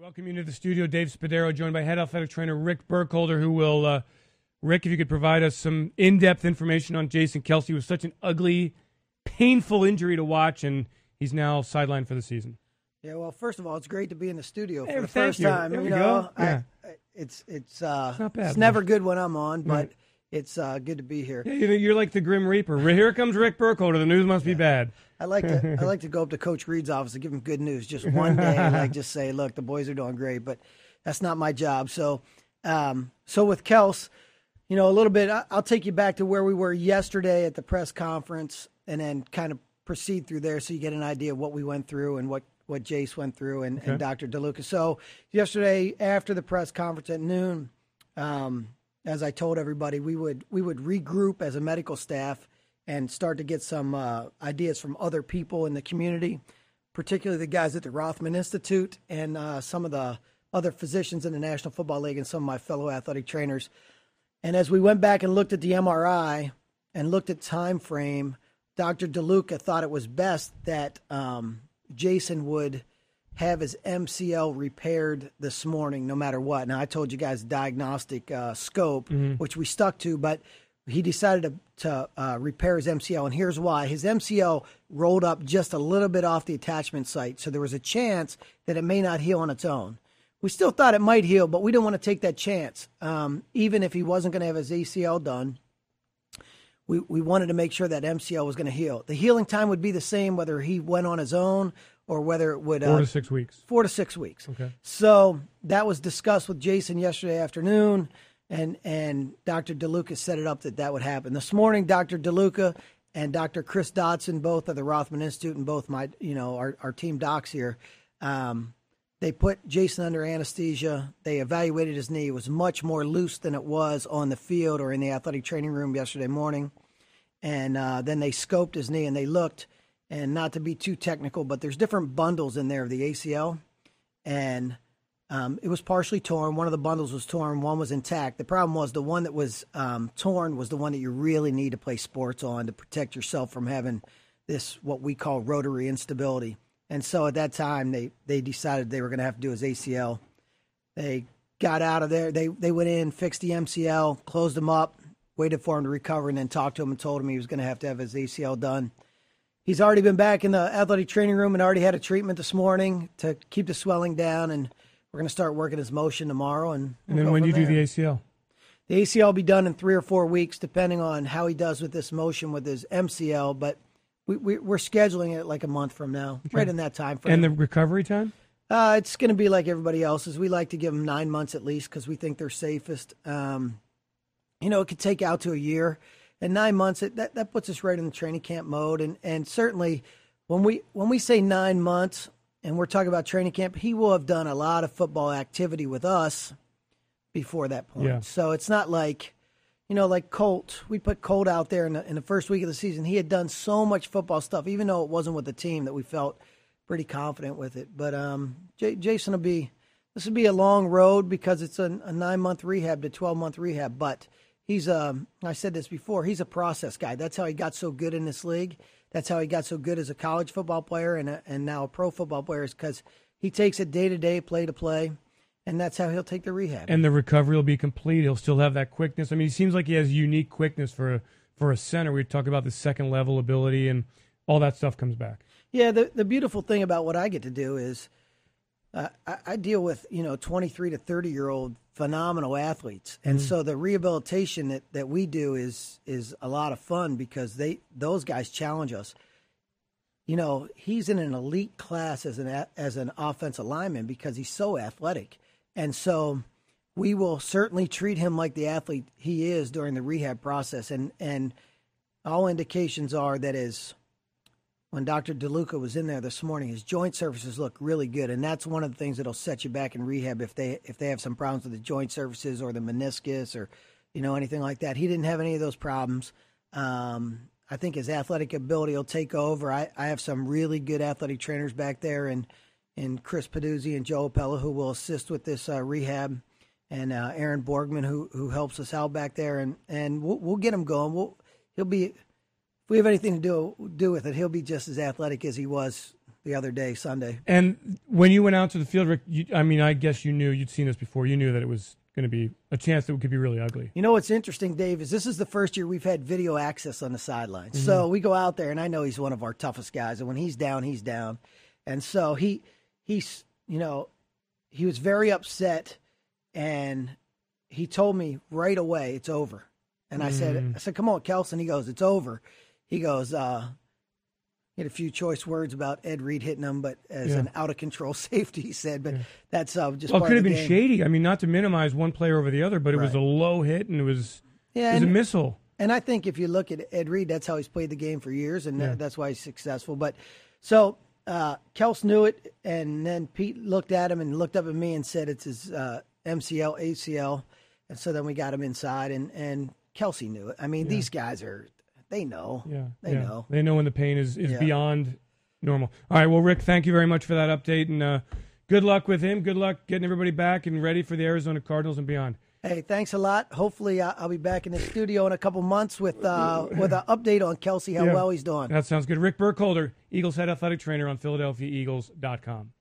Welcome you to the studio, Dave Spadaro, joined by head athletic trainer Rick Burkholder, who will, Rick, if you could provide us some in-depth information on Jason Kelce. It was such an ugly, painful injury to watch, and he's now sidelined for the season. Yeah, well, first of all, it's great to be in the studio Hey, for the thank first you. time. There we go. Yeah. It's not bad, it's never good when I'm on, but Right. it's good to be here. Yeah, you're like the Grim Reaper. Here comes Rick Burkholder. The news must be bad. I like to go up to Coach Reed's office and give him good news just one day, just say, look, the boys are doing great, but that's not my job. So, with Kels, a little bit. I'll take you back to where we were yesterday at the press conference, and then kind of proceed through there so you get an idea of what we went through and what Jace went through and Dr. DeLuca. So yesterday after the press conference at noon, as I told everybody, we would regroup as a medical staff and start to get some ideas from other people in the community, particularly the guys at the Rothman Institute and some of the other physicians in the National Football League and some of my fellow athletic trainers. And as we went back and looked at the MRI and looked at time frame, Dr. DeLuca thought it was best that Jason would have his MCL repaired this morning no matter what. Now, I told you guys diagnostic scope, which we stuck to, but he decided to repair his MCL, and here's why. His MCL rolled up just a little bit off the attachment site, so there was a chance that it may not heal on its own. We still thought it might heal, but we didn't want to take that chance. Even if he wasn't going to have his ACL done, we wanted to make sure that MCL was going to heal. The healing time would be the same whether he went on his own or whether it would 4 to 6 weeks. 4 to 6 weeks. Okay. So that was discussed with Jason yesterday afternoon, and Dr. DeLuca set it up that would happen. This morning, Dr. DeLuca and Dr. Chris Dodson, both of the Rothman Institute and both my our team docs here, they put Jason under anesthesia. They evaluated his knee. It was much more loose than it was on the field or in the athletic training room yesterday morning. And then they scoped his knee and they looked, and not to be too technical, but there's different bundles in there of the ACL. And it was partially torn. One of the bundles was torn. One was intact. The problem was the one that was torn was the one that you really need to play sports on to protect yourself from having this, what we call rotary instability. And so at that time, they decided they were going to have to do his ACL. They got out of there. They went in, fixed the MCL, closed him up, waited for him to recover, and then talked to him and told him he was going to have his ACL done. He's already been back in the athletic training room and already had a treatment this morning to keep the swelling down, and we're going to start working his motion tomorrow. And then when do you do the ACL? The ACL will be done in 3 or 4 weeks, depending on how he does with this motion with his MCL, but we're scheduling it like a month from now, right in that time frame. And the recovery time? It's going to be like everybody else's. We like to give them 9 months at least because we think they're safest. It could take out to a year. And 9 months, that puts us right in the training camp mode. And certainly when we say 9 months and we're talking about training camp, he will have done a lot of football activity with us before that point. Yeah. So it's not like, like Colt. We put Colt out there in the first week of the season. He had done so much football stuff, even though it wasn't with the team, that we felt pretty confident with it. But Jason this will be a long road because it's a 9-month rehab to 12-month rehab. But he's I said this before, he's a process guy. That's how he got so good in this league. That's how he got so good as a college football player and now a pro football player, is because he takes it day to day, play to play. And that's how he'll take the rehab. And the recovery will be complete. He'll still have that quickness. I mean, he seems like he has unique quickness for a center. We talk about the second level ability, and all that stuff comes back. Yeah, the beautiful thing about what I get to do is I deal with 23 to 30-year-old phenomenal athletes, and so the rehabilitation that we do is a lot of fun because those guys challenge us. He's in an elite class as an offensive lineman because he's so athletic. And so we will certainly treat him like the athlete he is during the rehab process. And all indications are that when Dr. DeLuca was in there this morning, his joint surfaces look really good. And that's one of the things that'll set you back in rehab if they have some problems with the joint surfaces or the meniscus or, anything like that. He didn't have any of those problems. I think his athletic ability will take over. I have some really good athletic trainers back there, and Chris Peduzzi and Joe Appella, who will assist with this rehab, and Aaron Borgman, who helps us out back there, and we'll get him going. He'll be, if we have anything to do with it, he'll be just as athletic as he was the other day, Sunday. And when you went out to the field, Rick, I guess you knew, you'd seen this before. You knew that it was going to be a chance that it could be really ugly. You know what's interesting, Dave, is this is the first year we've had video access on the sidelines. Mm-hmm. So we go out there, and I know he's one of our toughest guys. And when he's down, he's down. And so he's, you know, he was very upset, and he told me right away, it's over. And I said, come on, Kelson. He goes, it's over. He goes, he had a few choice words about Ed Reed hitting him, but as an out-of-control safety, he said. But that's just well, part it could of have the been game. shady. I mean, not to minimize one player over the other, but it was a low hit, and it was a missile. And I think if you look at Ed Reed, that's how he's played the game for years, and that's why he's successful. But so Kels knew it, and then Pete looked at him and looked up at me and said it's his MCL, ACL. And so then we got him inside, and Kelsey knew it. I mean, these guys they know. They know. They know when the pain is beyond normal. All right, well, Rick, thank you very much for that update, and good luck with him. Good luck getting everybody back and ready for the Arizona Cardinals and beyond. Hey, thanks a lot. Hopefully I'll be back in the studio in a couple months with an update on Kelsey, how well he's doing. That sounds good. Rick Burkholder, Eagles head athletic trainer on PhiladelphiaEagles.com.